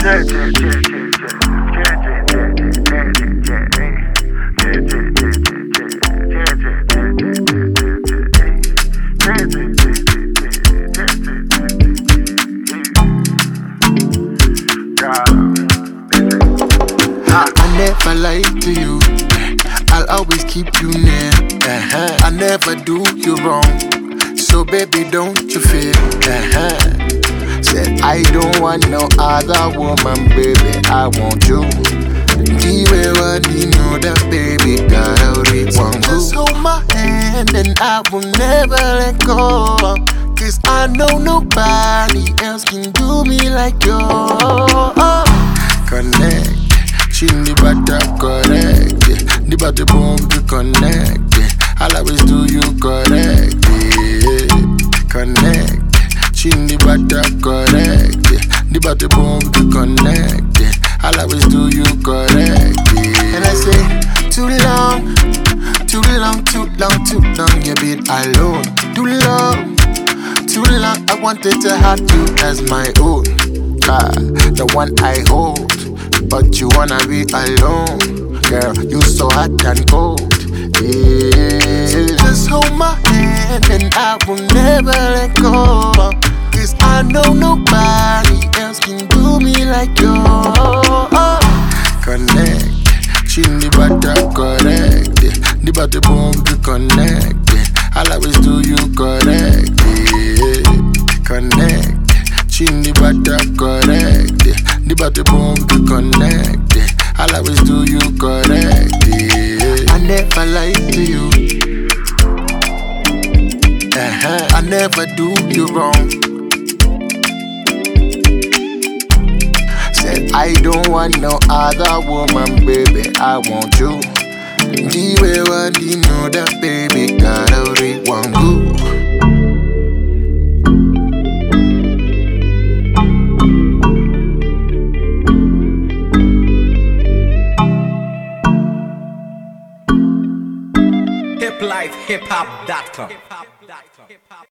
I never lie to you, I'll always keep you near. I never do you wrong, so baby don't you fear. Said I don't want no other woman, baby, I want you. The way what you know that baby, God, I really want you. Just hold my hand and I will never let go, cause I know nobody else can do me like you. Connect, chin the butter correct, yeah. The butter boom to connect, yeah. I'll always do you correct, yeah. Connect, chin the butter correct, yeah. The butter boom to connect, yeah. I'll always do you correct, yeah. And I say, too long, too long, too long, too long, you've been alone. Too long, I wanted to have you as my own, the one I hold. But you wanna be alone, girl, you so hot and cold, yeah. So just hold my hand and I will never let go, cause I know nobody else can do me like you. Connect, chin the butter correct, yeah. The butter boom to connect, yeah. I'll always do you correct, yeah. Connect, chin the butter correct, yeah. The butter boom to connect, yeah. I'll always do you correct, yeah. I never lie to you, I never do you wrong. Said I don't want no other woman, baby, I want you. The way what you know that baby, God, I really want you. hiplifehiphop.com